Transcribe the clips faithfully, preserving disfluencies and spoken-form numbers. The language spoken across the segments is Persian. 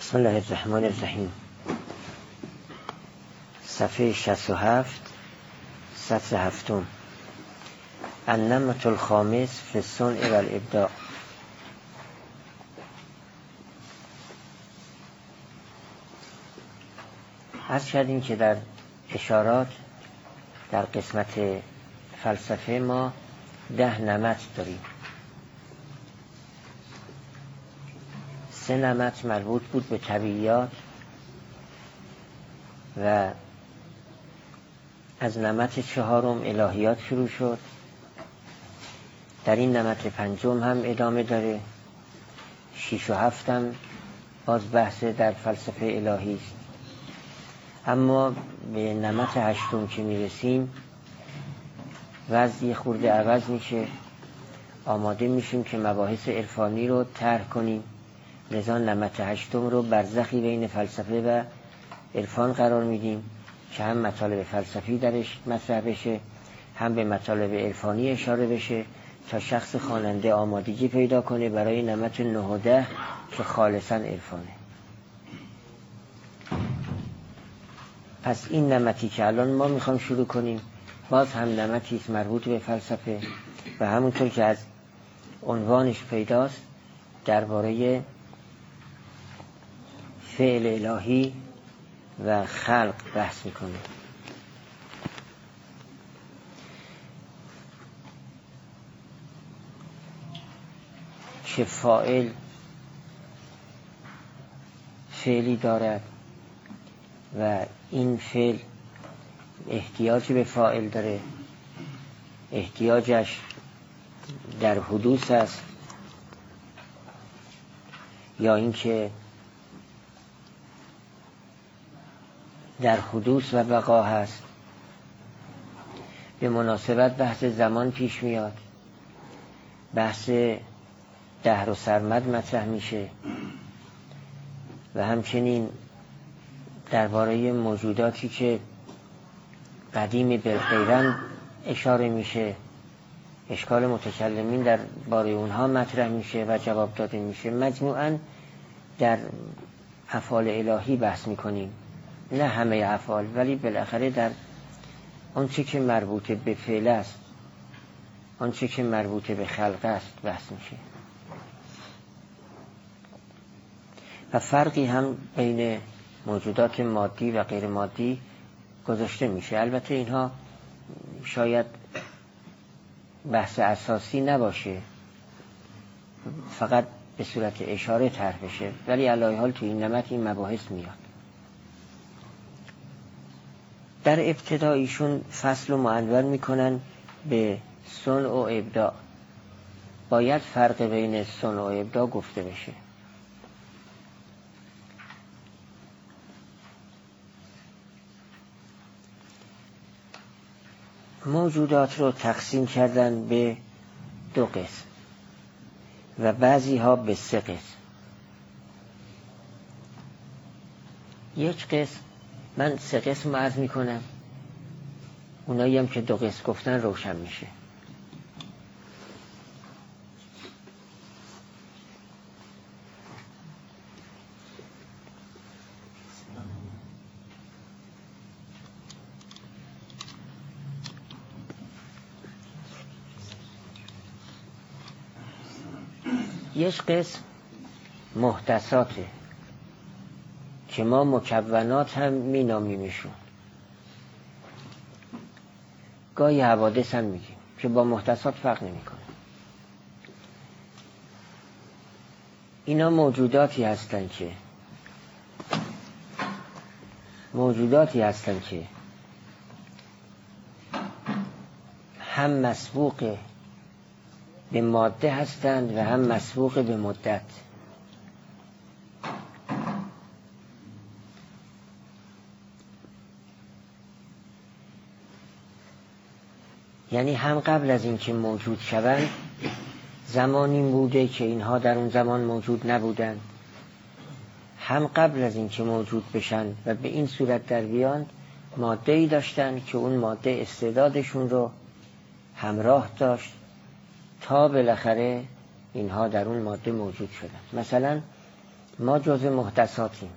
بسم الله الرحمن الرحیم. صفحه شصت و هفت، سطر هفتم. النمط الخامس فی الصنع و الابداع. عرض کردیم که در اشارات در قسمت فلسفه ما ده نمط داریم. سه نمط مربوط بود به طبیعیات و از نمط چهارم الهیات شروع شد. در این نمط پنجم هم ادامه داره. شیش و هفتم باز بحث در فلسفه الهی است. اما به نمط هشتم که میرسیم وضعی خورده عوض میشه. آماده میشیم که مباحث عرفانی رو طرح کنیم. لذا نمط هشتم رو برزخی بین فلسفه و عرفان قرار میدیم که هم مطالب فلسفی درش مطرح بشه، هم به مطالب عرفانی اشاره بشه تا شخص خواننده آمادگی پیدا کنه برای نمط نه و ده که خالصاً عرفانه. پس این نمطی که الان ما میخوام شروع کنیم باز هم نمطی است مربوط به فلسفه و همونطور که از عنوانش پیداست درباره فعل الهی و خلق بحث میکنه. که فاعل فعلی دارد و این فعل احتیاجی به فاعل داره. احتیاجش در حدوث است یا اینکه در حدوث و بقا هست. به مناسبت بحث زمان پیش میاد، بحث دهر و سرمد مطرح میشه و همچنین درباره موجوداتی که قدیم بالغیرند اشاره میشه. اشکال متکلمین در باره اونها مطرح میشه و جواب داده میشه. مجموعاً در افعال الهی بحث میکنیم، نه همه افعال ولی بالاخره در آنچه که مربوط به فعل است، آنچه که مربوط به خلق است بحث میشه. و فرقی هم بین موجودات مادی و غیر مادی گذاشته میشه. البته اینها شاید بحث اساسی نباشه، فقط به صورت اشاره طرح بشه، ولی علی حال تو این نمط این مباحث میاد. در ابتدا ایشون فصل و معنون میکنن به صنع و ابداع. باید فرق بین صنع و ابداع گفته بشه. موجودات رو تقسیم کردن به دو قسم و بعضی ها به سه قسم. یک قسم، من سه قسم عرض میکنم، اونایی هم که دو قسم گفتن روشن میشه. یک قسم محدثاته که ما مکونات هم می نامیمشون. گاهی حوادث هم میگیم که با محدثات فرق نمی کنه. اینا موجوداتی هستن که موجوداتی هستن که هم مسبوق به ماده هستند و هم مسبوق به مدت. یعنی هم قبل از اینکه موجود شوند زمانی بوده که اینها در اون زمان موجود نبودند، هم قبل از اینکه موجود بشن و به این صورت در بیان ماده‌ای داشتن که اون ماده استعدادشون رو همراه داشت تا بالاخره اینها در اون ماده موجود شدن. مثلا ما جزء محدثاتیم،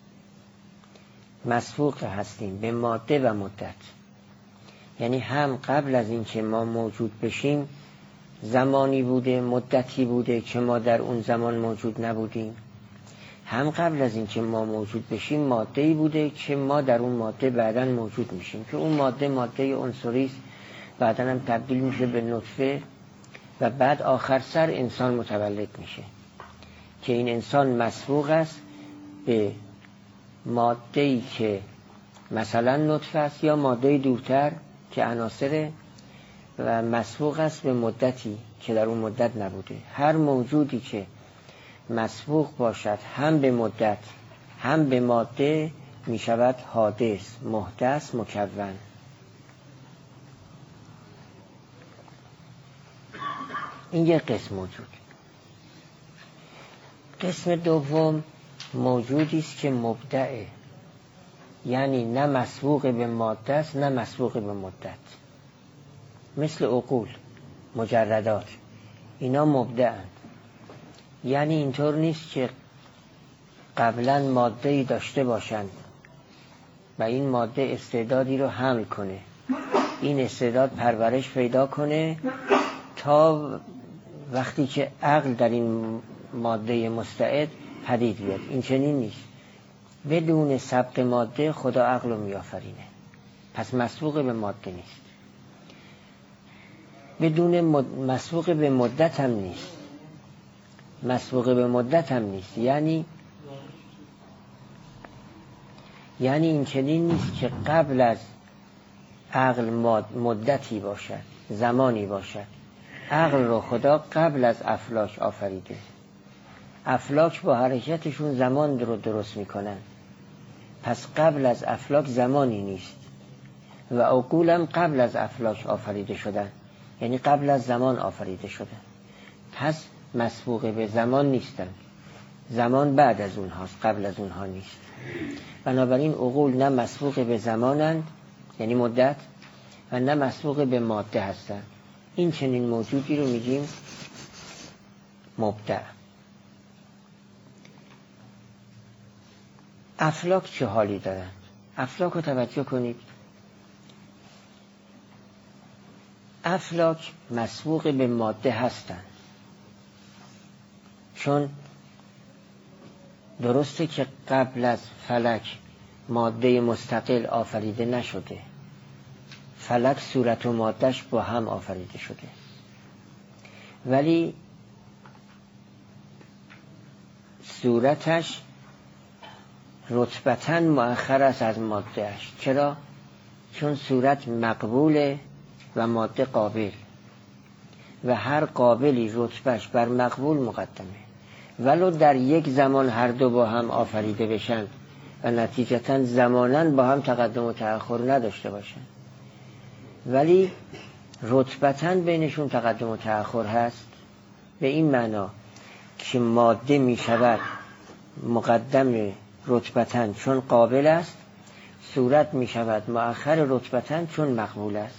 مسبوق هستیم به ماده و مدت. یعنی هم قبل از اینکه ما موجود بشیم زمانی بوده، مدتی بوده که ما در اون زمان موجود نبودیم، هم قبل از اینکه ما موجود بشیم ماده‌ای بوده که ما در اون ماده بعداً موجود میشیم، که اون ماده ماده عنصری است، بعداً هم تبدیل میشه به نطفه و بعد آخر سر انسان متولد میشه، که این انسان مسبوق است به ماده‌ای که مثلا نطفه است یا ماده دورتر که عناصر، و مسبوق است به مدتی که در اون مدت نبوده. هر موجودی که مسبوق باشد هم به مدت هم به ماده می شود حادث، محدث، مکون. این یک قسم موجود. قسم دوم موجودی است که مبدعه، یعنی نه مسبوق به ماده است نه مسبوق به مدت، مثل عقول، مجردات، اینا مبدعند. یعنی اینطور نیست که قبلا ماده‌ای داشته باشند و این ماده استعدادی رو حمل کنه، این استعداد پرورش پیدا کنه تا وقتی که عقل در این ماده مستعد پدید بیاد. این چنین نیست. بدون سبق ماده خدا عقل رو میآفرینه، پس مسبوق به ماده نیست. بدون مد... مسبوق به مدت هم نیست، مسبوق به مدت هم نیست. یعنی یعنی این چنین نیست که قبل از عقل مدتی باشد، زمانی باشد. عقل رو خدا قبل از افلاک آفریده. افلاک با حرکتشون زمان رو درست میکنن، پس قبل از افلاک زمانی نیست. و عقول هم قبل از افلاک آفریده شدن، یعنی قبل از زمان آفریده شدن، پس مسبوق به زمان نیستن. زمان بعد از اونهاست، قبل از اونها نیست. بنابراین عقول نه مسبوق به زمانند، یعنی مدت، و نه مسبوق به ماده هستند. این چنین موجودی رو میگیم مبدع. افلاک چه حالی دارند؟ افلاک رو توجه کنید. افلاک مسبوق به ماده هستند، چون درسته که قبل از فلک ماده مستقل آفریده نشده، فلک صورت و مادهش با هم آفریده شده، ولی صورتش رتبتاً مؤخر است از مادهش. چرا؟ چون صورت مقبوله و ماده قابل، و هر قابلی رتبهش بر مقبول مقدمه. ولو در یک زمان هر دو با هم آفریده بشن و نتیجتاً زماناً با هم تقدم و تأخر نداشته باشن، ولی رتبتاً بینشون تقدم و تأخر هست، به این معنا که ماده می شود مقدم رتبتاً چون قابل است، صورت می شود مؤخر رتبتاً چون مقبول است.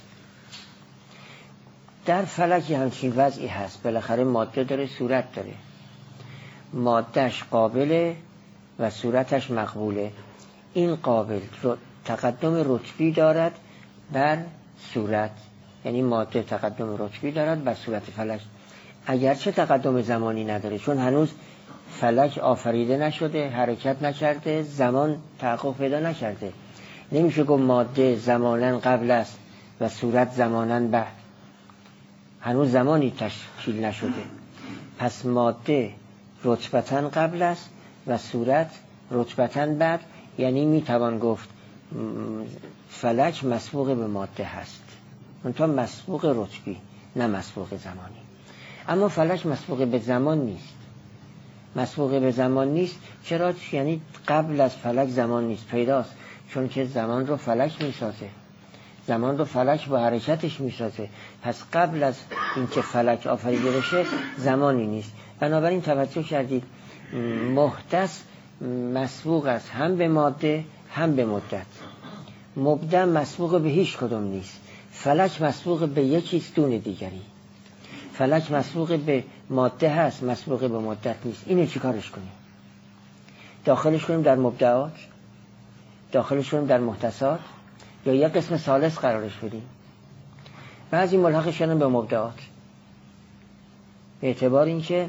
در فلک همچین وضعی هست. بالاخره ماده داره، صورت داره. مادهش قابله و صورتش مقبوله. این قابل تقدم رتبی دارد بر صورت، یعنی ماده تقدم رتبی دارد بر صورت فلک، اگرچه تقدم زمانی نداره، چون هنوز فلک آفریده نشده، حرکت نکرده، زمان تحقق پیدا نکرده. نمیشه گفت ماده زمانا قبل است و صورت زمانا بعد، هنوز زمانی تشکیل نشده. پس ماده رتبتاً قبل است و صورت رتبتاً بعد، یعنی میتوان گفت فلک مسبوق به ماده هست، منتها مسبوق رتبی نه مسبوق زمانی. اما فلک مسبوق به زمان نیست. مسبوق به زمان نیست چرا؟ یعنی قبل از فلک زمان نیست، پیداست، چون که زمان رو فلک میسازه، زمان رو فلک با حرکتش میسازه. پس قبل از اینکه فلک آفریده بشه زمانی نیست. بنابراین توجه کردید محدث مسبوق است هم به ماده هم به مدت. مبدع مسبوق به هیچ کدوم نیست. فلک مسبوق به یکیست دون دیگری. فلک مسبوق به ماده هست، مسبوق به مدت نیست. اینو چی کارش کنیم؟ داخلش کنیم در مبدعات، داخلش کنیم در محتسات، یا یک قسم ثالث قرارش بدیم. بعضی ملحقش کردن به مبدعات به اعتبار اینکه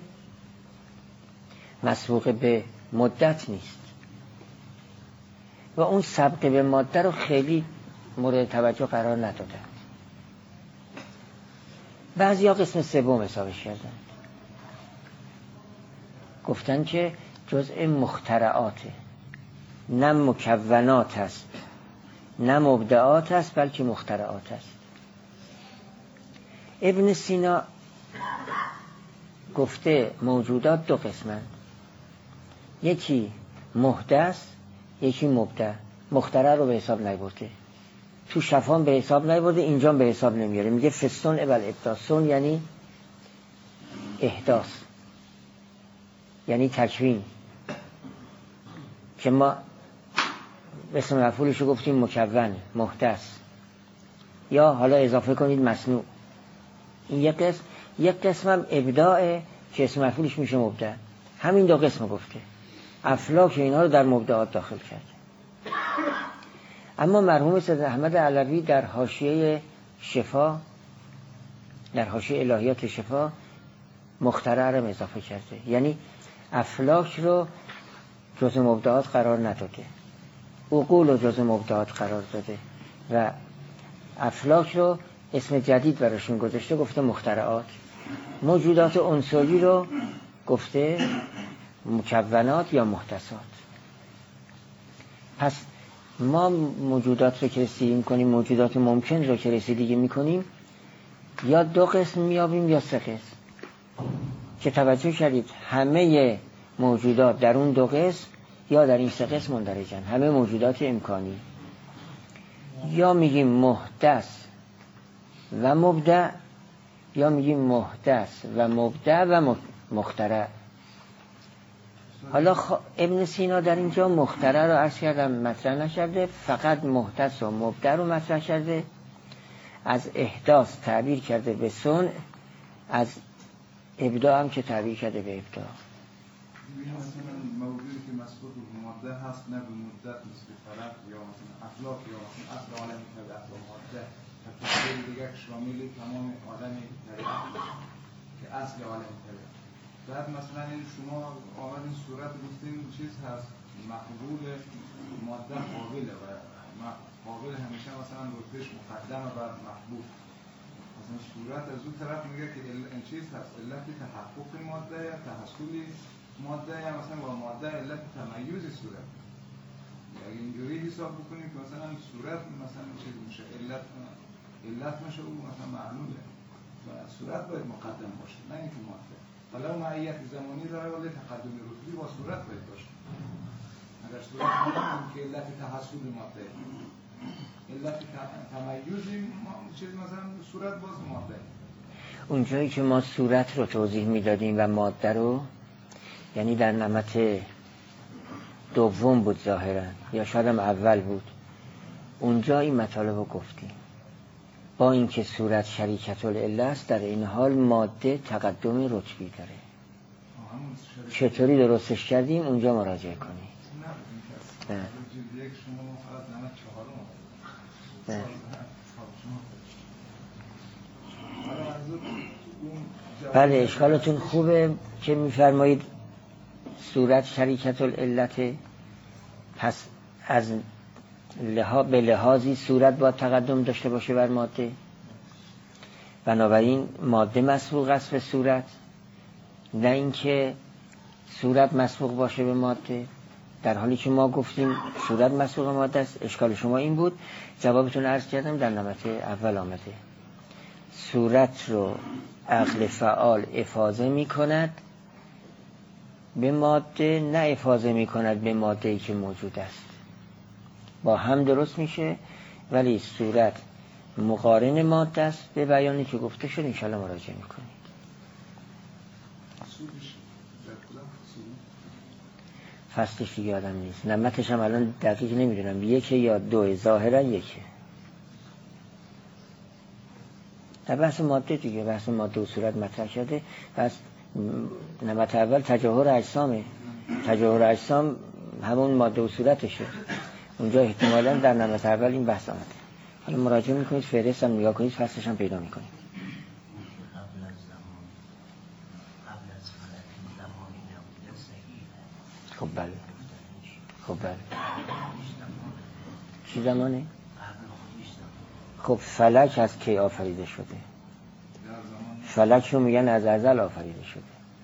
مسبوق به مدت نیست و اون سبق به ماده رو خیلی مورد توجه قرار ندادن. بعضی ها قسم سوم حسابش کردن، گفتن که جزء مخترعاته، نه مکونات است نه مبدعات است بلکه مخترعات است. ابن سینا گفته موجودات دو قسمن، یکی محدث یکی مبدع. مخترع رو به حساب نیورده، تو شفان به حساب نیورده، اینجا به حساب نمیاره. میگه فستون اول ابداسون یعنی احداث، یعنی تکوین، که ما اسم مفعولش رو گفتیم مکون، محدث، یا حالا اضافه کنید مصنوع. این یک قسم. یک قسم هم ابداعه که اسم مفعولش میشه مبدع. همین دو قسم گفته. افلاک اینا رو در مبدعات داخل کرده. اما مرحوم سید احمد علوی در حاشیه شفا، در حاشیه الهیات شفا، مخترع رو اضافه کرده، یعنی افلاک رو جزء مبدعات قرار نداده، عقول رو جزء مبدعات قرار داده و افلاک رو اسم جدید براشون گذاشته، گفته مخترعات. موجودات عنصری رو گفته مکونات یا محدثات. پس ما موجودات رو که رسیدگی کنیم، موجودات ممکن رو که رسیدگی میکنیم، یا دو قسم میابیم یا سه قسم. که توجه کردید همه موجودات در اون دو قسم یا در این سه قسم مندرجن، همه موجودات امکانی. یا میگیم محدث و مبدع، یا میگیم محدث و مبدع و مخترع. حالا خ... ابن سینا در اینجا مخترع رو عرض کردم مطرح نکرده، فقط محدث و مبدع رو مطرح کرده. از احداث تعبیر کرده به صنع، از ابداع هم که تعبیر کرده به ابداع. مثلا موجودی که مسبوق به ماده هست نه به مدت، مثل فلک یا مثلا افلاک یا مثلا اصل عالم طبیعت و ماده، تفسیر دیگه شامل تمام عالم طبیعت که اصل عالم طبیعت. بعد مثلا این شما آمدین صورت گفتین چیز هست مقبول ماده قابله و قابل همیشه مثلا رتبهش مقدمه بر محبوب. مثلا صورت از اون طرف میگه که این چیز هست علت تحقق ماده یا تحصیل ماده، یا مثلا با ماده علت تمیز صورت. اگه اینجوری حساب بکنیم که مثلا صورت مثلا چیز میشه علت علت میشه او مثلا معلومه و صورت باید مقدم باشه نه اینکه ماده. حالا معیت زمانی داره ولی تقدم رتبی با صورت باید باشه. اگر صورت میگیم که علت تحصیل ماده، علت تمیزی چیز مثلا صورت باز ماده. اونجایی که ما صورت رو توضیح میدادیم و ماده رو، یعنی در نمط دوم بود ظاهرا یا شاید هم اول بود، اونجا این مطالب رو گفتیم. با اینکه صورت شریکت العله است، در این حال ماده تقدم رتبی داره. چطوری درستش کردیم اونجا مراجعه کنید. نه نه بله اشکالتون خوبه که میفرمایید صورت شریکت العلت، پس از لحاظ به لحاظی صورت با تقدم داشته باشه بر ماده، بنابراین ماده مسبوق است به صورت، نه اینکه صورت مسبوق باشه به ماده، در حالی که ما گفتیم صورت مسبوق ماده است. اشکال شما این بود، جوابتون عرض کردم در نمط اول آمده. صورت رو عقل فعال افاضه می کند به ماده، نه افاضه می کند به ماده‌ای که موجود است. با هم درست میشه، ولی صورت مقارن ماده است به بیانی که گفته شد. انشاءالله مراجعه میکنید. فصلش دیگه آدم نیست، نمتش هم الان دقیق نمیدونم یکه یا دوه، ظاهرا یکه. در بحث ماده دیگه، بحث ماده و صورت مطرح شده. پس نمت اول تجاهر اجسامه. تجاهر اجسام همون ماده و صورتشه. اونجا احتمالاً در نمط اول این بحث آمده. حالا مراجعه میکنید، فهرست هم نگاه کنید، فصلش هم پیدا میکنید. خب بله خب بله چی زمانه؟ خب فلک از کی آفریده شده؟ فلک رو میگن از ازل آفریده شده.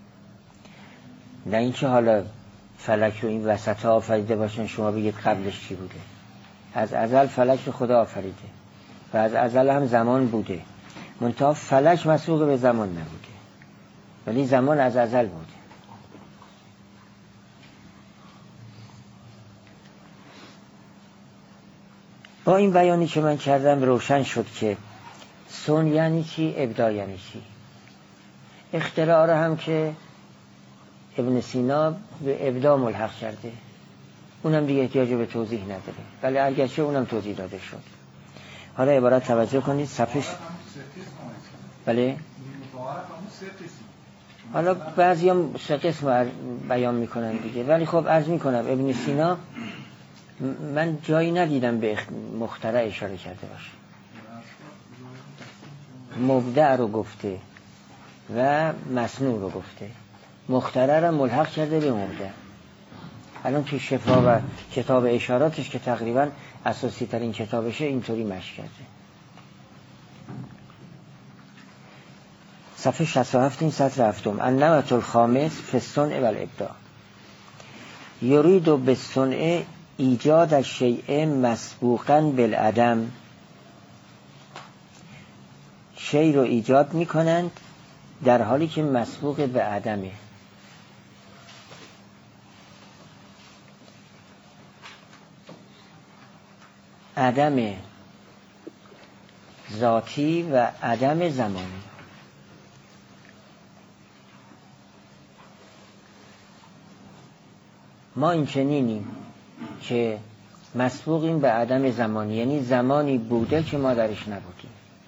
نه اینکه حالا فلک رو این وسط ها آفریده باشن شما بگید قبلش چی بوده. از ازل فلک رو خدا آفریده و از ازل هم زمان بوده، منتها فلک مسبوق به زمان نبوده، ولی زمان از ازل بوده. با این بیانی که من کردم روشن شد که صنع یعنی چی، ابداع یعنی چی. اختراع را هم که ابن سینا به ابداع ملحق کرده، اونم دیگه احتیاج به توضیح نداره، ولی اگرچه اونم توضیح داده شد. حالا عبارت توجه کنید صفحه. بله حالا بعضی هم سه قسم بیان میکنن دیگه، ولی خب عرض میکنم ابن سینا من جایی ندیدم به مخترع اشاره کرده باشه. مبدع رو گفته و مصنوع رو گفته، مخترع رو ملحق کرده به مبدع. الان تو شفا و کتاب اشاراتش که تقریبا اساسی ترین کتابشه اینطوری مشق کرده. صفحه شصت و هفت این سطر هفتم. النمط الخامس فی الصنع و الابداع. یرید بالصنع ایجاد الشیء مسبوقا بالعدم. شیء رو ایجاد میکنند در حالی که مسبوق به عدمه. عدم ذاتی و عدم زمانی. ما این چنینیم که مسبوقیم به عدم زمانی، یعنی زمانی بوده که ما درش نبودیم.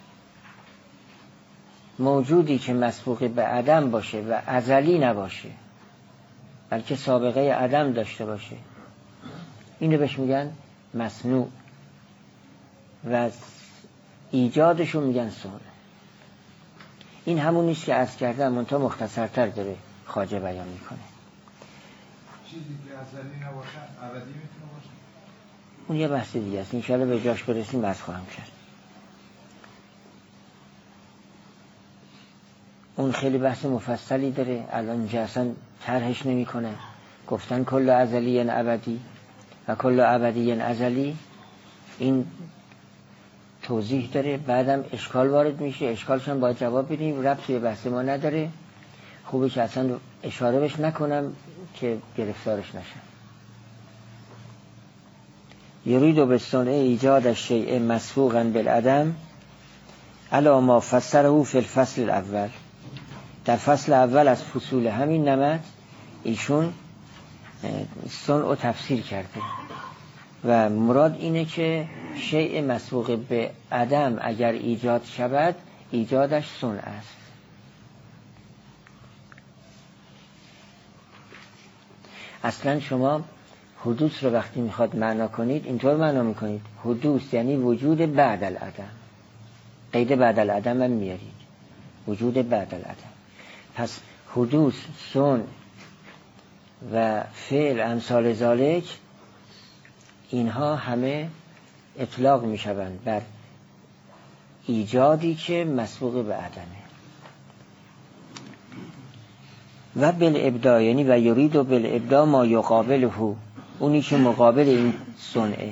موجودی که مسبوق به عدم باشه و ازلی نباشه بلکه سابقه عدم داشته باشه، اینو بهش میگن مصنوع و ایجادشو میگن صنع. این همون نیست که عرض کردم، منتها مختصرتر داره خواجه بیان میکنه. چیزی که ازلی نباشه ابدی میتونه باشه. اون یه بحث دیگه است، انشاءالله به جاش برسیم بحث خواهم کرد. اون خیلی بحث مفصلی داره، الان اینجا اصلا طرحش نمیکنه. گفتن کل ازلی ابدی و کل ابدی ازلی، این توضیح داره، بعدم اشکال وارد میشه، اشکالش هم باید جواب بدیم، ربطی به بحث ما نداره. خوبه که اصلا اشاره بش نکنم که گرفتارش نشم. یرید بالصنع ایجاد الشیء مسبوقا بالعدم علی ما فسره فی الفصل الاول. در فصل اول از فصول همین نمط ایشون صنع رو تفسیر کرده و مراد اینه که شیء مسبوق به عدم اگر ایجاد شود ایجادش صنع است. اصلا شما حدوث رو وقتی میخواد معنا کنید اینطور معنا میکنید، حدوث یعنی وجود بعد العدم، قید بعد العدم هم میارید، وجود بعد العدم. پس حدوث، صنع و فعل امثال ذالک، اینها همه اطلاق میشوند بر ایجادی که مسبوق به عدمه. و بالابداع یعنی و یرید و بالابداع ما یقابله، اونی که مقابل این صنعه.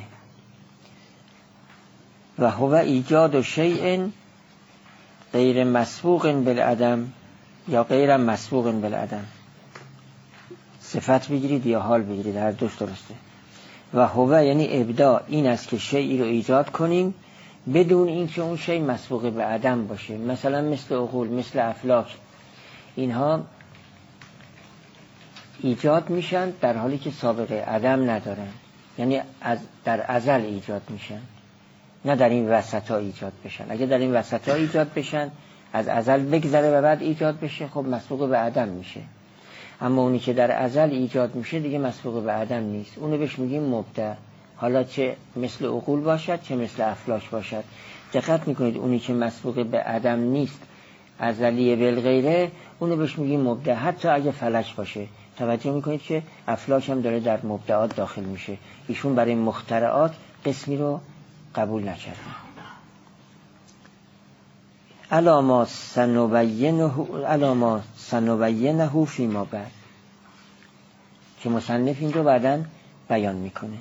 و هو ایجاد شیء غیر مسبوق بالعدم یا غیر مسبوق بالعدم. صفت بگیرید یا حال بگیرید، هر دوش درسته. و هو یعنی ابداع این است که شیئی رو ایجاد کنیم بدون اینکه اون شیء مسبوق به عدم باشه. مثلا مثل عقول، مثل افلاک، اینها ایجاد میشن در حالی که سابقه عدم ندارن، یعنی از در ازل ایجاد میشن، نه در این وسط ها ایجاد بشن. اگه در این وسط ها ایجاد بشن، از ازل بگذره و بعد ایجاد بشه، خب مسبوق به عدم میشه. اما اونی که در ازل ایجاد میشه دیگه مسبوق به عدم نیست، اونو بهش میگیم مبدع، حالا چه مثل عقول باشد چه مثل افلاک باشد. دقت میکنید اونی که مسبوق به عدم نیست، ازلیه بالغیره، اونو بهش میگیم مبدع، حتی اگه فلک باشه. توجه میکنید که افلاک هم داره در مبدعات داخل میشه. ایشون برای مخترعات قسمی رو قبول نکرده. علاما سنبینه علاما سنبینه فیما بعد، که مصنف این رو بعداً بیان میکنه.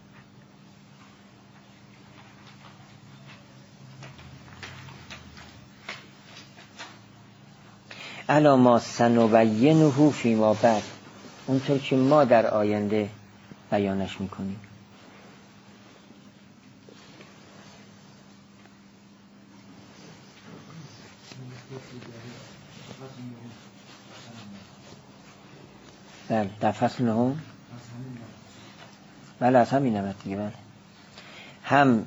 علاما سنبینه فیما بعد، اونطور که ما در آینده بیانش میکنیم. بله در فصل نهم، بله از همین نمت دیگه، بله هم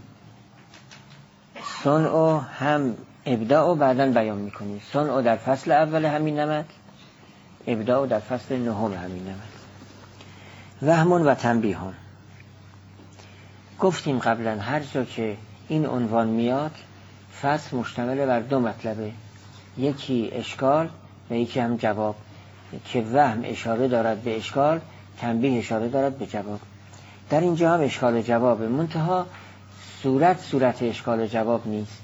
صنع و هم ابداع و بعداً بیان میکنیم. صنع در فصل اول همین نمت، ابداع در فصل نهم همین نمت. وهمون و تنبیهون، گفتیم قبلا هر جا که این عنوان میاد فصل مشتمل بر دو مطلبه، یکی اشکال و یکی هم جواب، که وهم اشاره دارد به اشکال، تنبیه اشاره دارد به جواب. در اینجا هم اشکال و جوابه، منتها صورت صورت اشکال و جواب نیست.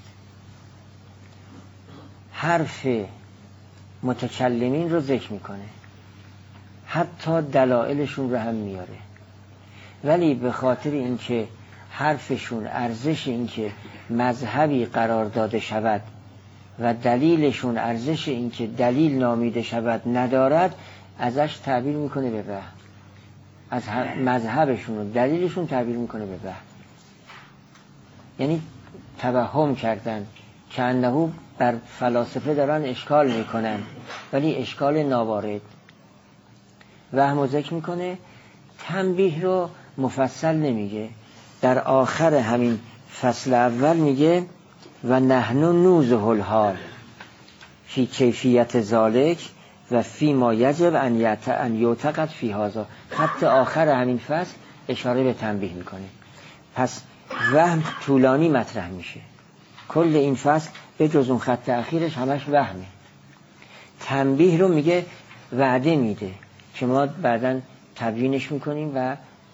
حرف متکلمین رو ذکر میکنه، حتی دلائلشون رو هم میاره، ولی به خاطر اینکه حرفشون ارزش اینکه مذهبی قرار داده شود و دلیلشون ارزش اینکه دلیل نامیده شود ندارد، ازش تعبیر میکنه به وهم. از مذهبشون و دلیلشون تعبیر میکنه به وهم، یعنی توهم کردن که انه بر فلاسفه دارن اشکال میکنن، ولی اشکال ناوارد. وهم ذکر میکنه، تنبیه رو مفصل نمیگه. در آخر همین فصل اول میگه و نحن نوزه الحال فی کیفیت ذالک و فی ما یجب ان یعتقد فی هذا. خط آخر همین فصل اشاره به تنبیه میکنه. پس وهم طولانی مطرح میشه، کل این فصل به جز اون خط اخیرش همش وهمه. تنبیه رو میگه وعده میده که ما بعداً تبیینش میکنیم و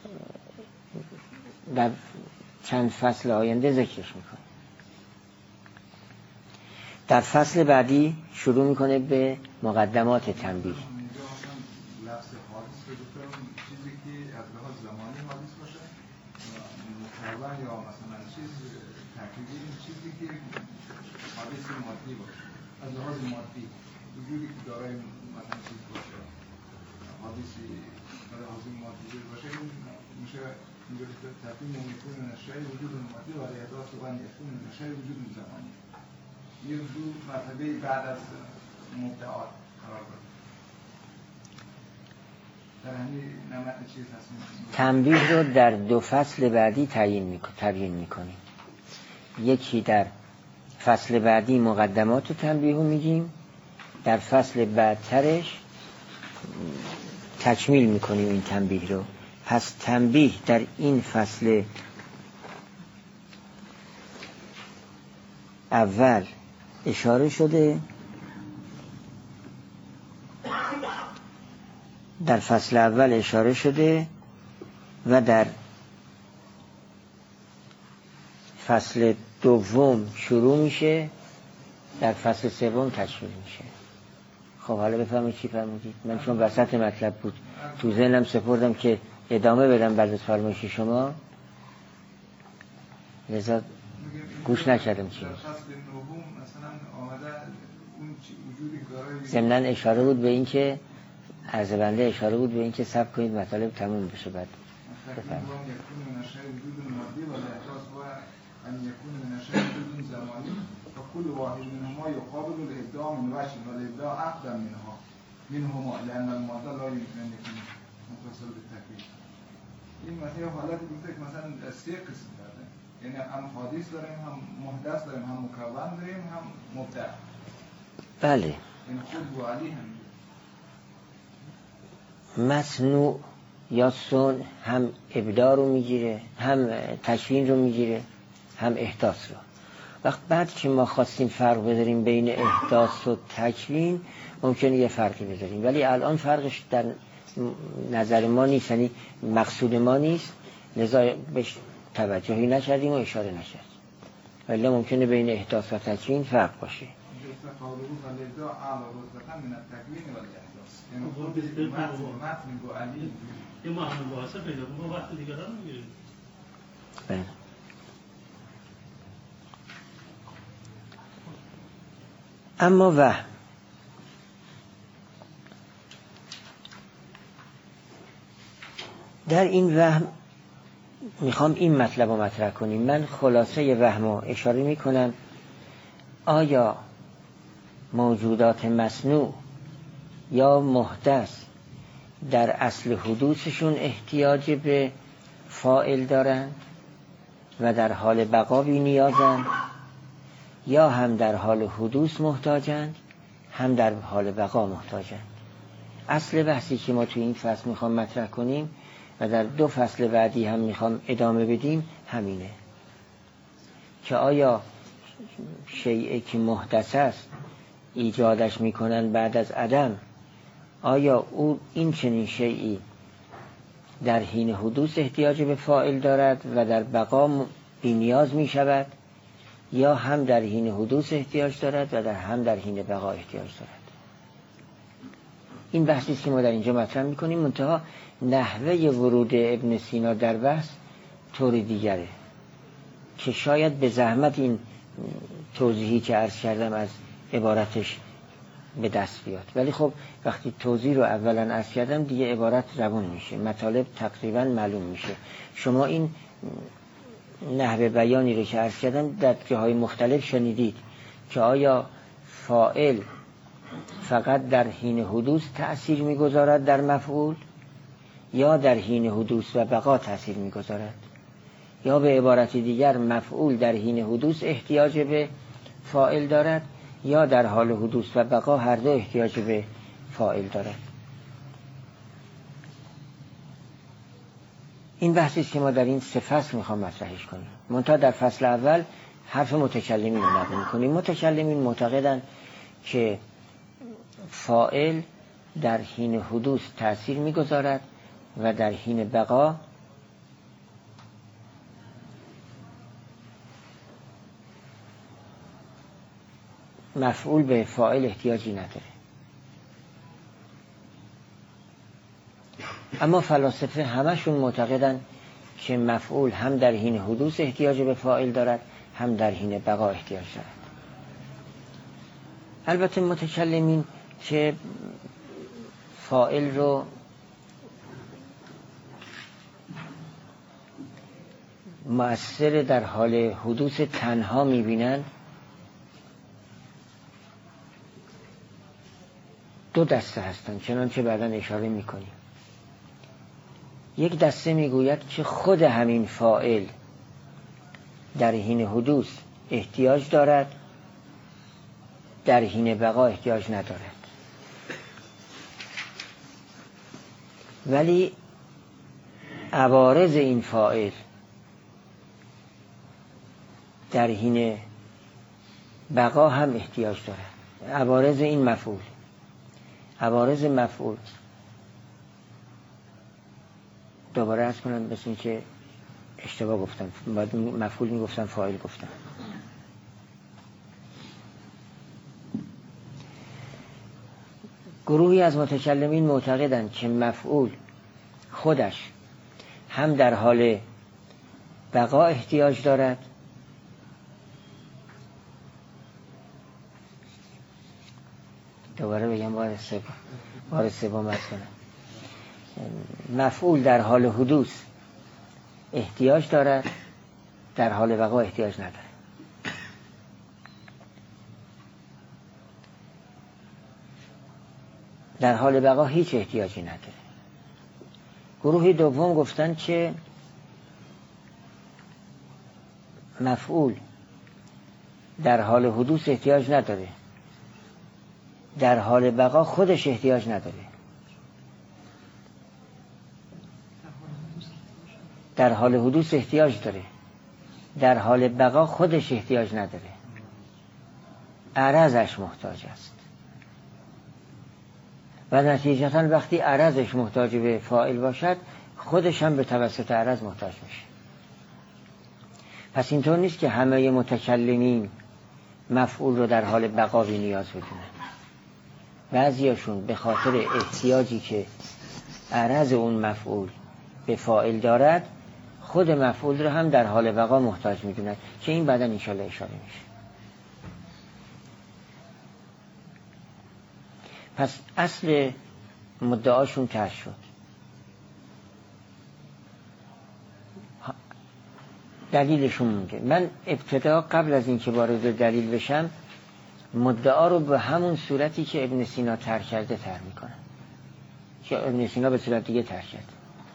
در چند فصل آینده ذکرش میکنیم. در فصل بعدی شروع میکنه به مقدمات تنبیه. لفظ حادث به گفتم چیزی که از لحاظ زمانی حادث باشه، مکرر یا مثلا چیز تکلیدی، چیزی که حادث مادی باشه، از لحاظ مادی وجودی که دارای مثلا چیز باشه، حادثی از لحاظ مادی باشه، میشه میگه تفهیم میکنه نشای وجود مادی و احداث و یکون نشای وجود زمانی. یه دو مرتبه بعد از مبدعات قرار داره. تنبیه رو در دو فصل بعدی تعیین میکنیم. یکی در فصل بعدی مقدمات و تنبیه رو میگیم، در فصل بعدترش تکمیل میکنیم این تنبیه رو. پس تنبیه در این فصل اول اشاره شده، در فصل اول اشاره شده و در فصل دوم شروع میشه، در فصل سوم تکمیل میشه. خب حالا بفهمید چی فرمودید؟ من چون وسط مطلب بود تو ذهنم سپردم که ادامه بدم بعد از فرمایش شما، لذا گوش نکردم چی بود. ضمناً اشاره بود به این که عرض بنده اشاره بود به این که صبر کنید مطالب تموم بشه بعد بفرمایید. كل واحد منهما يقابل الابداع من وجه والابداع اقدم منها منهما لان الماده لا يمكن ان يكون متصل بالتكوين. این مثلا حالت بوده که مثلا سه قسم داره، یعنی هم حادث داریم، هم محدث داریم، هم مکون داریم، هم مبدع. بله. این خود و علی هم مصنوع یا صنع هم ابداع رو میگیره، هم تکوین رو میگیره، هم احداث رو. وقت بعد که ما خواستیم فرق بذاریم بین احداث و تکوین ممکنه یه فرقی بذاریم، ولی الان فرقش در نظر ما نیست، یعنی مقصود ما نیست، لذا بهش توجهی نکردیم و اشاره نکردیم، ولی ممکنه بین احداث و تکوین فرق باشه. یه معنی واسه پیدا کنم وقت دیگران میگیریم. بله. اما وهم در این وهم میخوام این مطلب رو مطرح کنیم. من خلاصه وهم رو اشاره میکنم. آیا موجودات مصنوع یا محدث در اصل حدوثشون احتیاج به فاعل دارند و در حال بقا بی نیازند، یا هم در حال حدوث محتاجند هم در حال بقا محتاجند؟ اصل بحثی که ما تو این فصل میخوام مطرح کنیم و در دو فصل بعدی هم میخوام ادامه بدیم همینه که آیا شیئی که محدث است ایجادش میکنن بعد از عدم، آیا او این چنین شیئی در حین حدوث احتیاج به فاعل دارد و در بقا بی نیاز می شود، یا هم در حین حدوث احتیاج دارد و در هم در حین بقا احتیاج دارد؟ این بحثی است که ما در اینجا مطرح میکنیم. منتها نحوه ورود ابن سینا در بحث طور دیگره که شاید به زحمت این توضیحی که عرض کردم از عبارتش به دست بیاد، ولی خب وقتی توضیح رو اولا عرض کردم دیگه عبارت روون میشه، مطالب تقریبا معلوم میشه. شما این نحوه بیانی رو که عرض کردم در جاهای مختلف شنیدید که آیا فاعل فقط در حین حدوث تأثیر میگذارد در مفعول، یا در حین حدوث و بقا تأثیر میگذارد، یا به عبارت دیگر مفعول در حین حدوث احتیاج به فاعل دارد یا در حال حدوث و بقا هر دو احتیاج به فاعل دارد. این بحثی است که ما در این سه فصل میخوام مطرحش کنیم. منتها در فصل اول حرف متکلمین رو نقل میکنیم. متکلمین معتقدند که فاعل در حین حدوث تأثیر میگذارد و در حین بقا مفعول به فاعل احتیاجی نداره. اما فلاسفه همشون معتقدن که مفعول هم در حین حدوث احتیاج به فاعل دارد هم در حین بقا احتیاج دارد. البته متکلمین که فاعل رو مؤثر در حال حدوث تنها میبینن، دو دسته هستند چنانچه بعداً اشاره میکنیم. یک دسته میگوید که خود همین فاعل در حین حدوث احتیاج دارد، در حین بقا احتیاج ندارد، ولی عوارض این فاعل در حین بقا هم احتیاج دارد. عوارض این مفعول عوارض مفعول دوباره عرض کنم مثل این که اشتباه گفتم، باید مفعول میگفتم فاعل گفتم. گروهی از متکلمین معتقدند که مفعول خودش هم در حال بقا احتیاج دارد دوباره بگم بار سوم بار سوم عرض کنم مفعول در حال حدوث احتیاج دارد، در حال بقا احتیاج ندارد. در حال بقا هیچ احتیاجی نداره. گروه دوم گفتن که مفعول در حال حدوث احتیاج نداره، در حال بقا خودش احتیاج نداره. در حال حدوث احتیاج داره، در حال بقا خودش احتیاج نداره، عرضش محتاج است و نتیجتا وقتی عرضش محتاج به فاعل باشد خودش هم به توسط عرض محتاج میشه. پس اینطور نیست که همه متکلمین مفعول رو در حال بقا بی نیاز بدونن. بعضیاشون به خاطر احتیاجی که عرض اون مفعول به فاعل دارد خود مفعول رو هم در حال بقا محتاج میدونن که این بعداً انشاءالله اشاره میشه. پس اصل مدعاشون طرح شد. دلیلشون مونده. من ابتدا قبل از اینکه وارد دلیل بشم مدعا رو به همون صورتی که ابن سینا طرح کرده طرح میکنم که ابن سینا به صورت دیگه طرح کرده.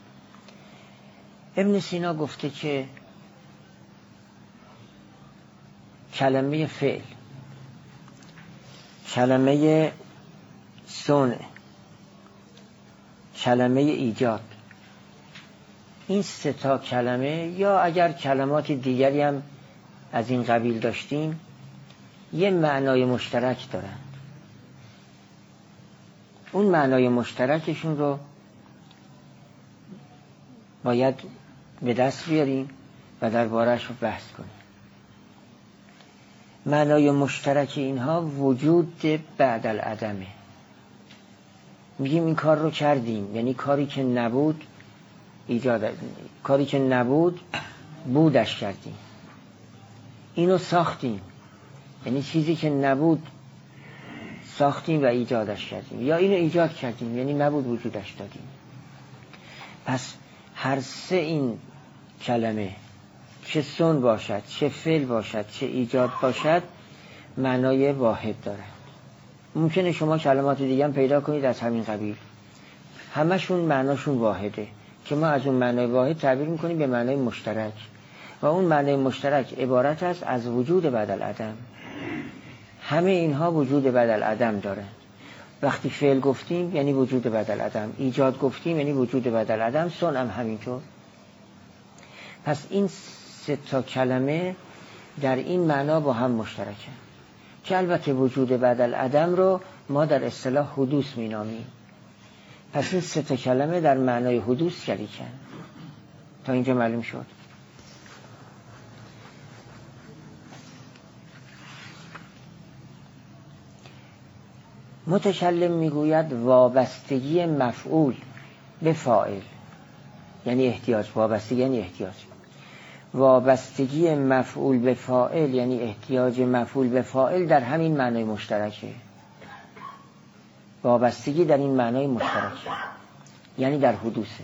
ابن سینا گفته که کلمه فعل، کلمه صنع، کلمه ایجاد، این سه تا کلمه یا اگر کلمات دیگری هم از این قبیل داشتیم یه معنای مشترک دارند. اون معنای مشترکشون رو باید به دست بیاریم و درباره‌اش رو بحث کنیم. معنای مشترک اینها وجود بعد العدمه. میگیم این کار رو کردیم، یعنی کاری که نبود ایجاد، کاری که نبود بودش کردیم. اینو ساختیم، یعنی چیزی که نبود ساختیم و ایجادش کردیم، یا اینو ایجاد کردیم یعنی نبود وجودش دادیم. پس هر سه این کلمه چه صنع باشد، چه فعل باشد، چه ایجاد باشد معنای واحد دارد. ممکنه شما کلمات دیگه هم پیدا کنید از همین قبیل، همشون معناشون واحده که ما از اون معنای واحد تعبیر میکنیم به معنای مشترک و اون معنای مشترک عبارت است از وجود بعد العدم. همه اینها وجود بعد العدم داره. وقتی فعل گفتیم یعنی وجود بعد العدم، ایجاد گفتیم یعنی وجود بعد العدم، صنع هم همینطور. پس این سه تا کلمه در این معنا با هم مشترکن که البته وجود بعد العدم رو ما در اصطلاح حدوث مینامیم. پس این سه تا کلمه در معنای حدوث شریکن. تا اینجا معلوم شد. متکلم میگوید وابستگی مفعول به فاعل یعنی احتیاج. وابستگی یعنی احتیاج. وابستگی مفعول به فاعل یعنی احتیاج مفعول به فاعل در همین معنای مشترکه. وابستگی در این معنای مشترکه یعنی در حدوثه،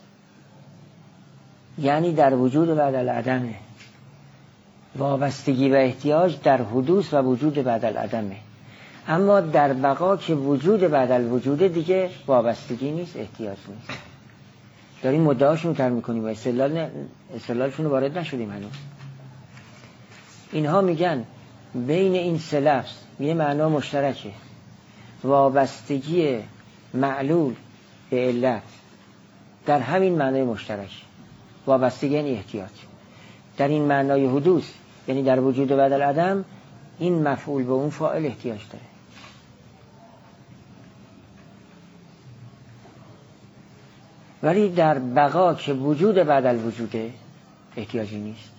یعنی در وجود بعد العدمه. وابستگی و احتیاج در حدوث و وجود بعد العدمه. اما در بقا که وجود بعد الوجود دیگه وابستگی نیست، احتیاج نیست. داریم مدعاشون تر میکنیم و استدلال استدلالشون رو وارد نشدیم هنوز. اینها میگن بین این سه لفظ یه معنا مشترکه، وابستگی معلول به علت در همین معنای مشترک. وابستگی یعنی احتیاج. در این معنای حدوث یعنی در وجود بعد العدم این مفعول به اون فاعل احتیاج داره. ولی در بقا که وجود بعد الوجوده احتیاجی نیست.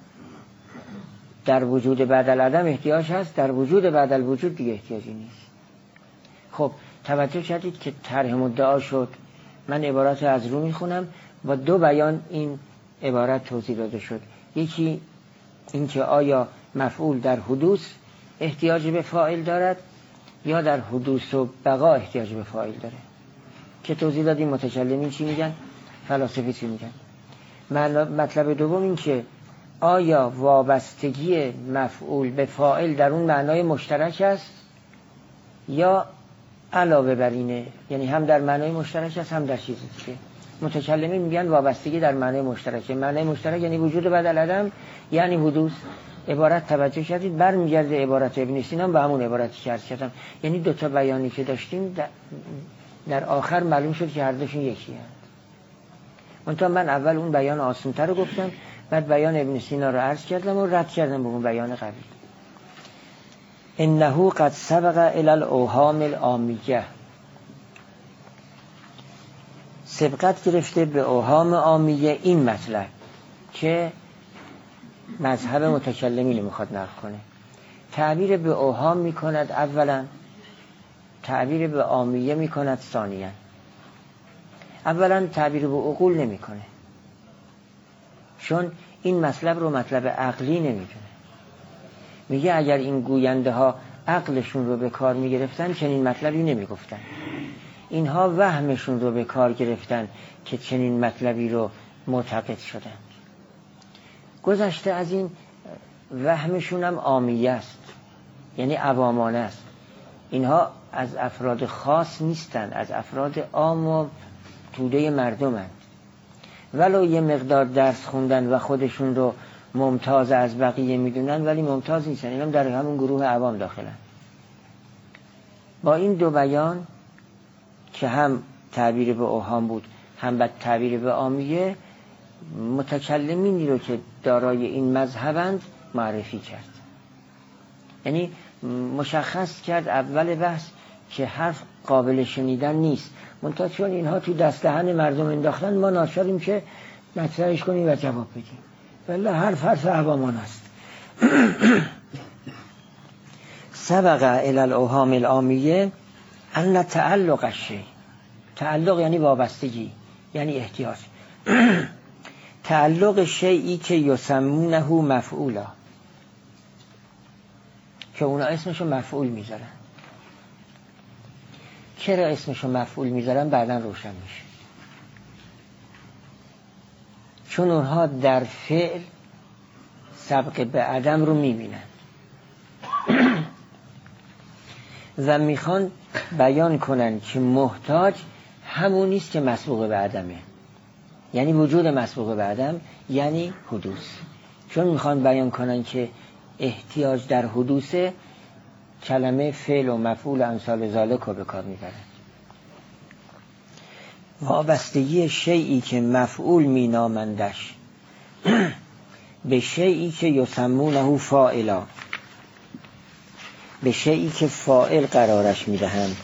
در وجود بعد العدم احتیاج هست، در وجود بعد الوجود دیگه احتیاجی نیست. خب توجه کردید که طرح مدعا شد. من عبارات از رو میخونم و دو بیان این عبارت توضیح داده شد. یکی این که آیا مفعول در حدوث احتیاج به فاعل دارد یا در حدوث و بقا احتیاج به فاعل داره، که توضیح دادیم متکلمین چی میگن، فلاسفه چی میگن. مطلب دوم این که آیا وابستگی مفعول به فاعل در اون معنای مشترک است یا علاوه بر اینه، یعنی هم در معنای مشترک است هم در چیز دیگه. متکلمین میگن وابستگی در معنای مشترکه. معنای مشترک یعنی وجود بعد العدم یعنی حدوث. عبارت توجه کردید برمیگرده عبارت ابن سینا به همون عبارتی که عرض کردم. یعنی دو تا بیانی که داشتیم در, در آخر معلوم شد که هر دوشون یکی هست. منتها من اول اون بیان آسان‌تر رو گفتم، بعد بیان ابن سینا رو عرض کردم و رد کردم به اون بیان قبلی. انه قد سبق الی الاوهام العامیه، سبقت گرفته به اوهام عامیه این مطلب که مذهب متکلمین میخواد نقل کنه. تعبیر به اوهام میکند اولا، تعبیر به عامیه میکند ثانیا. اولا تعبیر به عقول نمیکنه، چون این مطلب رو مطلب عقلی نمیدونه. میگه اگر این گوینده ها عقلشون رو به کار میگرفتن چنین مطلبی نمیگفتن. اینها وهمشون رو به کار گرفتن که چنین مطلبی رو معتقد شدن. گذشته از این وهمشون هم عامیه است، یعنی عوامانه است. اینها از افراد خاص نیستند، از افراد عام و توده مردمند. ولو یه مقدار درس خوندن و خودشون رو ممتاز از بقیه میدونن، ولی ممتاز نیستن، اینا در همون گروه عوام داخلن. با این دو بیان که هم تعبیر به اوهام بود هم بعد تعبیر به عامیه، متکلمینی رو که دارای این مذهبند معرفی کرد. یعنی مشخص کرد اول بحث که حرف قابل شنیدن نیست، منتها چون اینها تو دست دهن مردم انداختن ما ناچاریم که مطرحش کنیم و جواب بدیم، ولی حرف حرف عوامان است. سبق الی الاوهام العامیه ان تعلق الشیء، تعلق یعنی وابستگی، یعنی احتیاج. تعلق شیئی که یسمونه مفعولا، که اونا اسمشو مفعول میذارن. چرا اسمشو مفعول میذارن بعداً روشن میشه. چون اونها در فعل سبق به عدم رو میبینن و میخوان بیان کنن که محتاج همون نیست که مسبوق به عدمه، یعنی وجود مسبوق به عدم یعنی حدوث. چون میخوان بیان کنن که احتیاج در حدوث، کلمه فعل و مفعول امثال ذالک رو به کار میبرن. وابستگی شیئی که مفعول مینامندش به شیئی که یسمونه فاعلا، به شیئی که فاعل قرارش میدهند.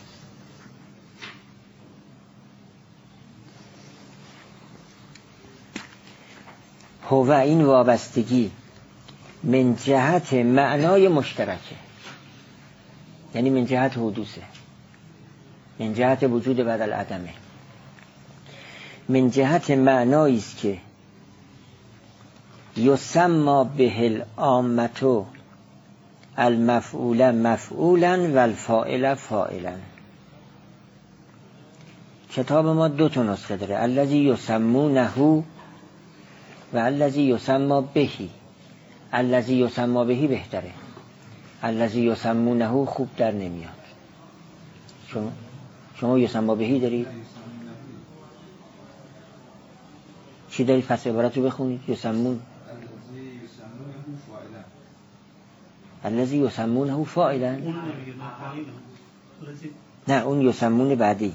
هو این وابستگی من جهت معنای مشترکه، یعنی من جهت حدوثه، من جهت وجود بعد العدمه، من جهت معنایی است که یسمى به العامة المفعول مفعولا و الفاعل فاعلا. کتاب ما دو تا نسخه داره، الذی یسمونه و الذی یسمى بهی. الذی یسمى بهی بهتره، الذی یسمونه خوب در نمیاد. شما شما یسمى بهی دارید؟ چی دارید؟ پس عبارت رو بخونید. یسمون الذی یسمونه فاعلا. نه اون یسمون بعدی.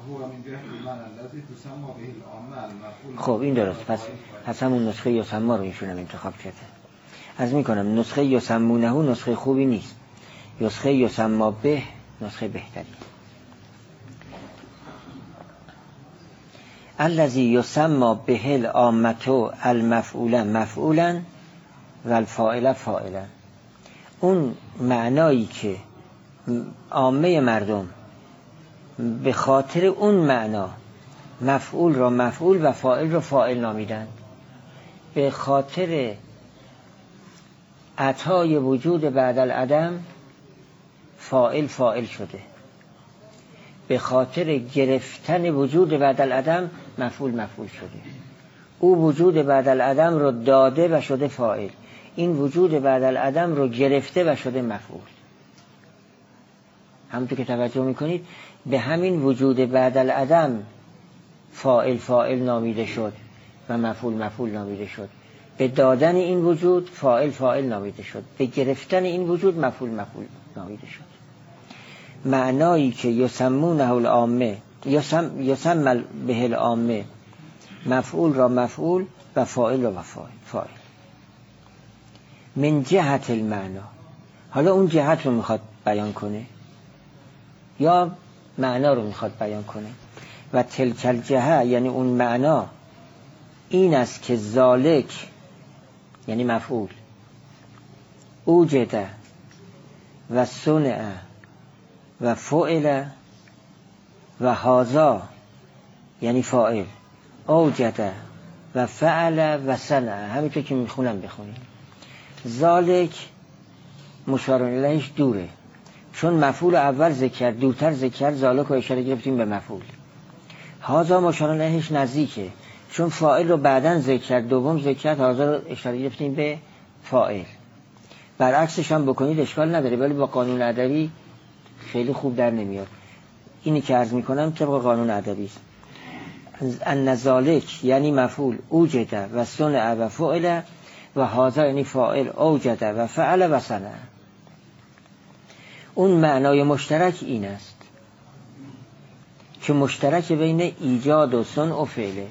خب این درست. پس پس همون نسخه یسمى رو ایشون هم انتخاب کرده. از میکنم نسخه یسمونه نسخه خوبی نیست، نسخه یسمى به نسخه بهتری. الذی یسمى به العامة المفعول مفعولا و الفاعل فاعلا. اون معنایی که عامه مردم به خاطر اون معنا مفعول را مفعول و فاعل را فاعل نامیدن، به خاطر عطای وجود بعد العدم فاعل فاعل شده، به خاطر گرفتن وجود بعد العدم مفعول مفعول شده. او وجود بعد العدم رو داده و شده فاعل، این وجود بعد العدم رو گرفته و شده مفعول. همونطور که توجه میکنید به همین وجود بعد العدم فاعل فاعل نامیده شد و مفعول مفعول نامیده شد. به دادن این وجود فاعل فاعل نامیده شد، به گرفتن این وجود مفعول مفعول نامیده شد. معنایی که یسمونه العامه یسم یسمى به العامه مفعول را مفعول و فاعل را فاعل. من جهت المعنا، حالا اون جهت رو میخواد بیان کنه یا معنا رو میخواد بیان کنه. و تلک الجهه یعنی اون معنا این است که ذالک یعنی مفعول اوجد و صنع و فعل و هذا یعنی فاعل اوجد و فعل و صنع، همینطور که میخونم بخونیم. ذالک مشار الیهش دوره، چون مفعول اول ذکر دورتر ذکر، ذالک رو اشاره گرفتیم به مفعول. هذا مشار الیهش نزدیکه، چون فاعل رو بعداً ذکر دوم ذکر، هذا رو اشاره گرفتیم به فاعل. برعکسش هم بکنید اشکال نداره، ولی با قانون ادبی خیلی خوب در نمیاد. اینی که عرض میکنم طبق قانون ادبی است. ان ذالک یعنی مفعول اوجد و صنع و فعل و هذا یعنی فاعل اوجد و فعل و صنع. اون معنای مشترک این است که مشترک بین ایجاد و صنع و فعله.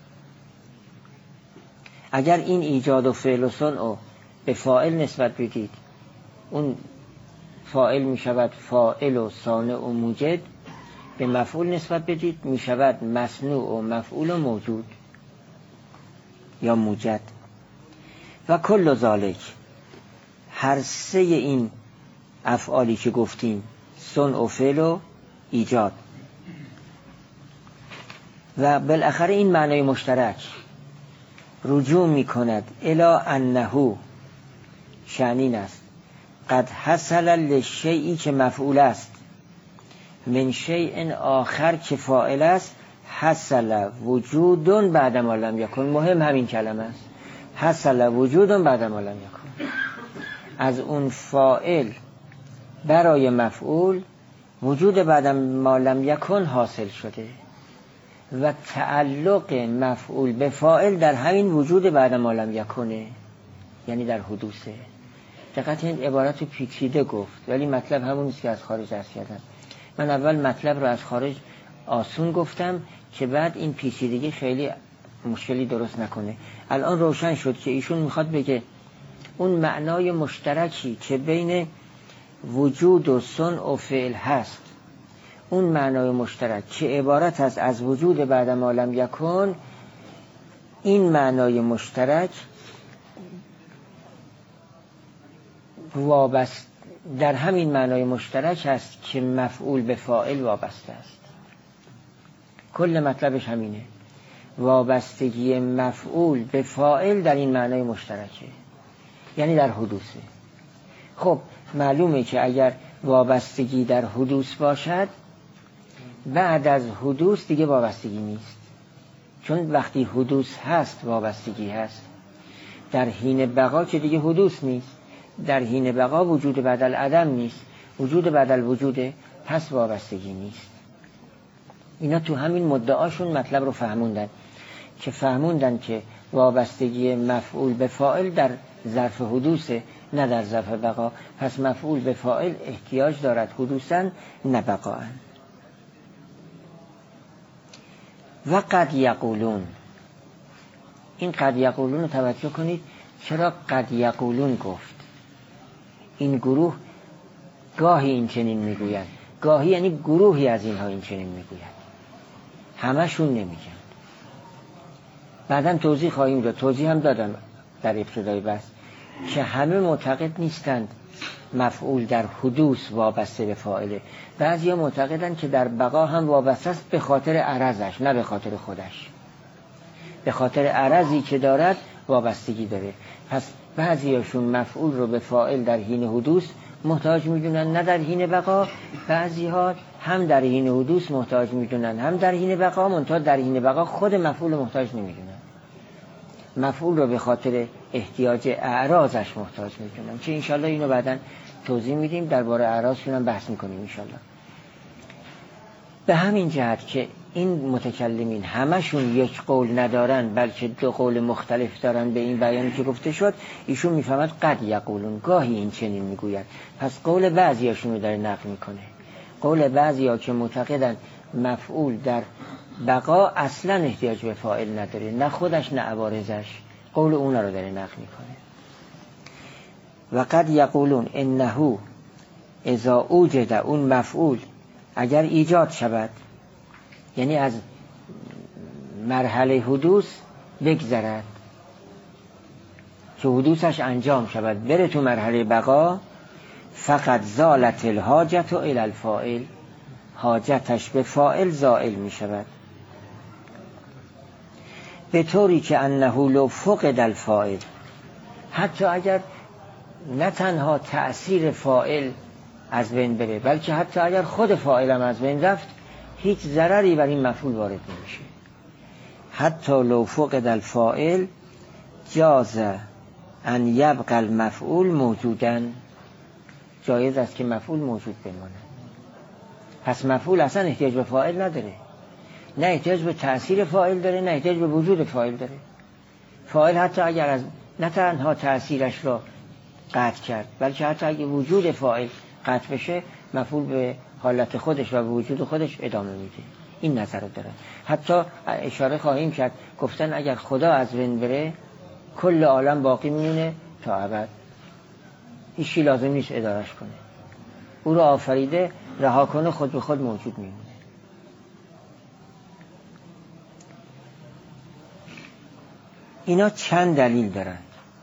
اگر این ایجاد و فعل و صنع به فاعل نسبت بدید، اون فاعل می شود فاعل و صانع و موجد. به مفعول نسبت بدید می شود مصنوع و مفعول و موجود یا موجد. و کل ذالک، هر سه این افعالی که گفتیم، صنع و فعل و ایجاد و بالاخره این معنای مشترک رجوع می کند الی انه، شأنین است قد حصل للشیئی که مفعول است، من شیء آخر که فاعل است، حصل وجودون بعد ما لم یکن. مهم همین کلمه است، حصل وجودون بعد ما لم یکن. از اون فاعل برای مفعول وجود بعد ما لم یکن حاصل شده و تعلق مفعول به فاعل در همین وجود بعد ما لم یکنه، یعنی در حدوثه. دقیقاً این عبارت پیچیده گفت ولی مطلب همون است که از خارج عرض کردم. من اول مطلب رو از خارج آسون گفتم که بعد این پیچیدگی خیلی مشکلی درست نکنه. الان روشن شد که ایشون میخواد بگه اون معنای مشترکی که بین وجود و صنع و فعل هست، اون معنای مشترک که عبارت است از وجود بعد ما لم یکن، این معنای مشترک وابست در همین معنای مشترک است که مفعول به فاعل وابسته است. کل مطلبش همینه، وابستگی مفعول به فاعل در این معنای مشترکه، یعنی در حدوثه. خب معلومه که اگر وابستگی در حدوث باشد، بعد از حدوث دیگه وابستگی نیست، چون وقتی حدوث هست وابستگی هست. در حین بقا که دیگه حدوث نیست، در حین بقا وجود بدل عدم نیست، وجود بدل وجوده، پس وابستگی نیست. اینا تو همین مدعاشون مطلب رو فهموندن که فهموندن که وابستگی مفعول به فاعل در ظرف حدوثه نه در ظرف بقا، پس مفعول به فاعل احتیاج دارد حدوثاً نه بقاً. و قد یقولون، این قد یقولون رو توجه کنید. چرا قد یقولون گفت؟ این گروه گاهی این چنین میگویند، گاهی یعنی گروهی از اینها این چنین میگویند، همشون نمیگن. بعدم توضیح خواهیم داد، توضیح هم دادم در ابتدای بحث که همه معتقد نیستند مفعول در حدوث وابسته به فاعله. بعضیا معتقدند که در بقا هم وابسته است به خاطر عرضش، نه به خاطر خودش. به خاطر عرضی که دارد وابستگی داره. پس بعضیاشون مفعول رو به فاعل در حین حدوث محتاج میدونن نه در حین بقا، بعضیها هم در حین حدوث محتاج میدونن هم در حین بقا، منتها در حین بقا خود مفعول محتاج نمیدونن، مفعول رو به خاطر احتیاج اعراضش محتاج میدونن که انشالله اینو بعداً توضیح میدیم، درباره اعراضشون هم بحث میکنیم انشالله. به همین جهت که این متکلمین همشون یک قول ندارن بلکه دو قول مختلف دارن به این بیانی که گفته شد، ایشون میفهمد قد یقولون، گاهی این چنین میگوید. پس قول بعضیاشون رو داره نقل میکنه. قول بعضیا که معتقدن مفعول در بقا اصلا احتیاج به فاعل نداره، نه خودش نه عوارضش. قول اونا رو داره نقل میکنه. و قد یقولون انه اذا اوجد، اون مفعول اگر ایجاد شود، یعنی از مرحله حدوث بگذرد که حدوثش انجام شود بره تو مرحله بقا، فقط زالت الحاجت الی الفاعل، حاجتش به فاعل زائل می شود، به طوری که انه لو فقد الفاعل، حتی اگر نه تنها تأثیر فاعل از بین بره، بلکه حتی اگر خود فاعل هم از بین رفت، هیچ ضرری بر این مفعول وارد نمیشه. حتی لو فقد الفاعل جاز ان یبقى المفعول موجودا، جایز است که مفعول موجود بمانه. پس مفعول اصلا احتیاج به فاعل نداره، نه احتیاج به تأثیر فاعل داره، نه احتیاج به وجود فاعل داره. فاعل حتی اگر از نه تنها تأثیرش را قطع کرد، بلکه حتی اگر وجود فاعل قطع بشه، مفعول به حالت خودش و به وجود خودش ادامه میده. این نظر رو داره. حتی اشاره خواهیم کرد، گفتن اگر خدا از بین بره، کل عالم باقی میمونه تا ابد، هیچی لازم نیست ادارش کنه. او رو آفریده، رها کنه، خود به خود موجود میمونه. اینا چند دلیل دارن؟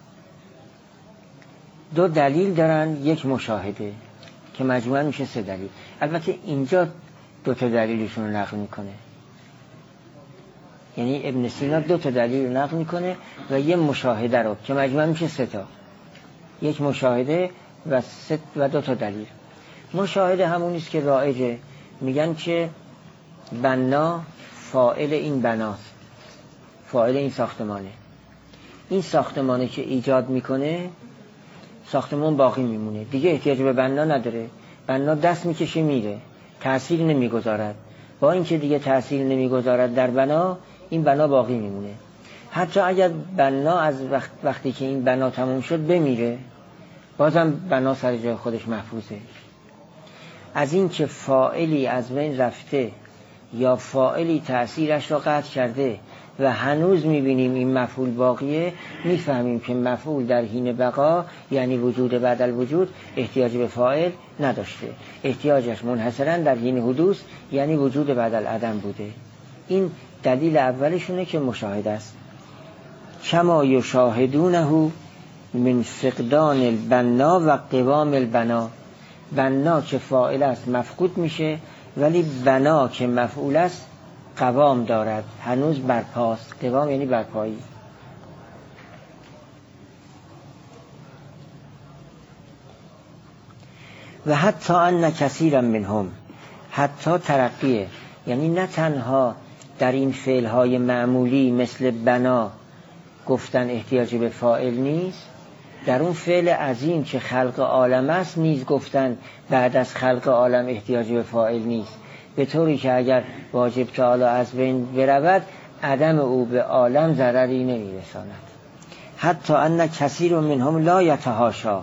دو دلیل دارن، یک مشاهده که مجموعاً میشه سه دلیل. البته اینجا دو تا دلیلشون رو نقل میکنه، یعنی ابن سینا دو تا دلیل رو نقل میکنه و یه مشاهده رو که مجموعاً میشه سه تا، یک مشاهده و سه و دو تا دلیل. مشاهده همونیست که رایجه، میگن که بنا فاعل این بناست، فاعل این ساختمانه. این ساختمانه که ایجاد میکنه، ساختمان باقی میمونه، دیگه احتیاج به بنا نداره. بنا دست میکشه میره، تأثیر نمیگذارد. با اینکه دیگه تأثیر نمیگذارد در بنا، این بنا باقی میمونه. حتی اگر بنا از وقت وقتی که این بنا تموم شد بمیره، بازم بنا سر جای خودش محفوظه. از این که فاعلی از بین رفته یا فاعلی تأثیرش را قطع کرده و هنوز میبینیم این مفعول باقیه، میفهمیم که مفعول در حین بقا، یعنی وجود بعد الوجود، احتیاج به فاعل نداشته، احتیاجش منحصراً در حین حدوث، یعنی وجود بعد العدم بوده. این دلیل اولشونه که مشاهده است. کما یشاهدونه من فقدان البنا و قوام البنا، بنا که فاعل است مفقود میشه، ولی بنا که مفعول است قوام دارد، هنوز برپاست. قوام یعنی برپایی. و حتی ان کثیرا منهم، حتی ترقیه، یعنی نه تنها در این فعلهای معمولی مثل بنا گفتن احتیاج به فاعل نیست، در اون فعل عظیم که خلق عالم است نیز گفتن بعد از خلق عالم احتیاج به فاعل نیست، به طوری که اگر واجب تعالی از بین برود، عدم او به عالم ضرری نمیرساند. حتی ان کثیر منهم لا یتحاشا،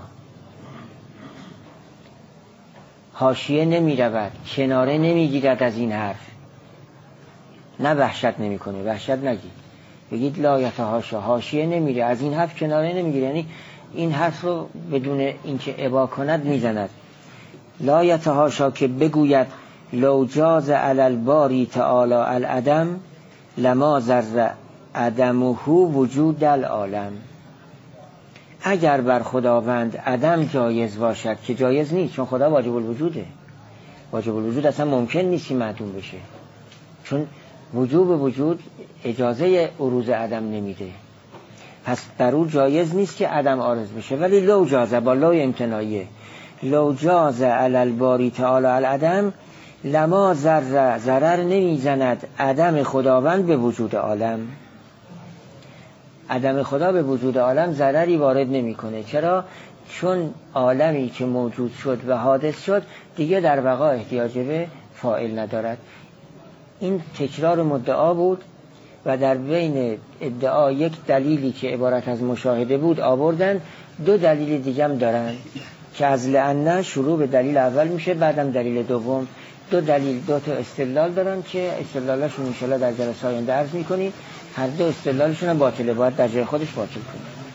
حاشیه نمی رود، کناره نمی گیرد از این حرف. نه وحشت نمی کنه، وحشت نگید، بگید لا یتحاشا، حاشیه نمیره، از این حرف کناره نمیگیره، یعنی این حرف رو بدون اینکه ابا کند میزند. لا یتحاشا که بگوید لو جاز علی الباری تعالی العدم لما ضر عدمه وجود العالم، اگر بر خداوند عدم جایز باشد، که جایز نیست چون خدا واجب الوجوده، واجب الوجود اصلا ممکن نیست معدوم بشه، چون وجوب وجود اجازه عروض عدم نمیده، پس در او جایز نیست که عدم عارض بشه. ولی لو جازه، با لو امتناعیه، لو جاز علی الباری تعالی العدم لما ضر، ضرر نمیزند عدم خداوند به وجود عالم، عدم خدا به وجود عالم ضرری وارد نمیکنه. چرا؟ چون عالمی که موجود شد و حادث شد دیگه در بقا احتیاج به فاعل ندارد. این تکرار مدعا بود و در بین ادعا یک دلیلی که عبارت از مشاهده بود آوردن، دو دلیل دیگه هم دارن که از لعنه شروع به دلیل اول میشه، بعدم دلیل دوم دو دلیل دو تا استدلال دارن که استدلالاشون انشالله در جلسه آینده عرض میکنیم. هر دو استدلالشون هم باطله، باید در جای خودش باطل کنیم.